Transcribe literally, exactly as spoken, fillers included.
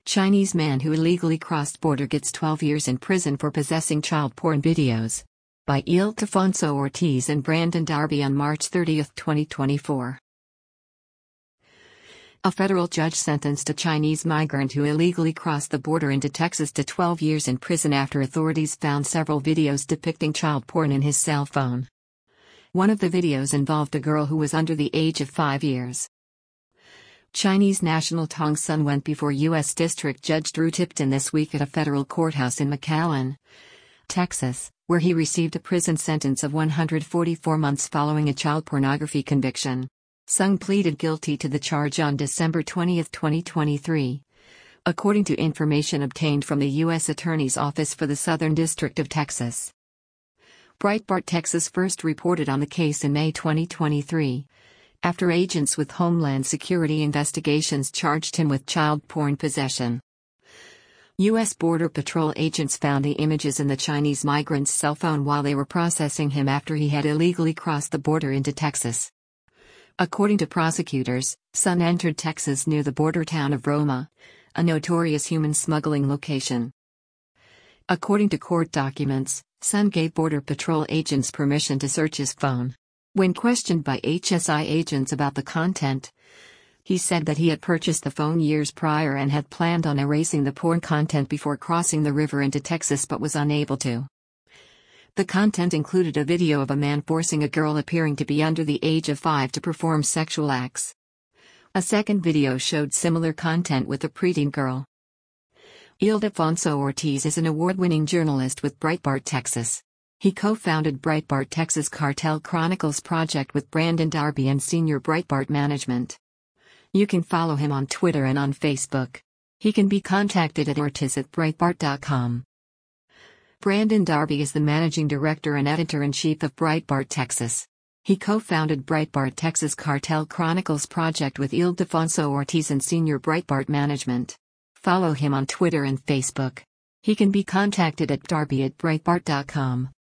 Chinese man who illegally crossed border gets twelve years in prison for possessing child porn videos. By Ildefonso Ortiz and Brandon Darby on March thirtieth, twenty twenty-four. A federal judge sentenced a Chinese migrant who illegally crossed the border into Texas to twelve years in prison after authorities found several videos depicting child porn in his cell phone. One of the videos involved a girl who was under the age of five years. Chinese national Tong Sun went before U S District Judge Drew Tipton this week at a federal courthouse in McAllen, Texas, where he received a prison sentence of one hundred forty-four months following a child pornography conviction. Sung pleaded guilty to the charge on December twentieth, twenty twenty-three, according to information obtained from the U S Attorney's Office for the Southern District of Texas. Breitbart Texas first reported on the case in May twenty twenty-three. After agents with Homeland Security investigations charged him with child porn possession. U S Border Patrol agents found the images in the Chinese migrant's cell phone while they were processing him after he had illegally crossed the border into Texas. According to prosecutors, Sun entered Texas near the border town of Roma, a notorious human smuggling location. According to court documents, Sun gave Border Patrol agents permission to search his phone. When questioned by H S I agents about the content, he said that he had purchased the phone years prior and had planned on erasing the porn content before crossing the river into Texas but was unable to. The content included a video of a man forcing a girl appearing to be under the age of five to perform sexual acts. A second video showed similar content with a preteen girl. Ildefonso Ortiz is an award-winning journalist with Breitbart Texas. He co-founded Breitbart Texas Cartel Chronicles project with Brandon Darby and senior Breitbart management. You can follow him on Twitter and on Facebook. He can be contacted at ortiz at breitbart dot com. Brandon Darby is the managing director and editor-in-chief of Breitbart Texas. He co-founded Breitbart Texas Cartel Chronicles project with Ildefonso Ortiz and senior Breitbart management. Follow him on Twitter and Facebook. He can be contacted at darby at breitbart dot com.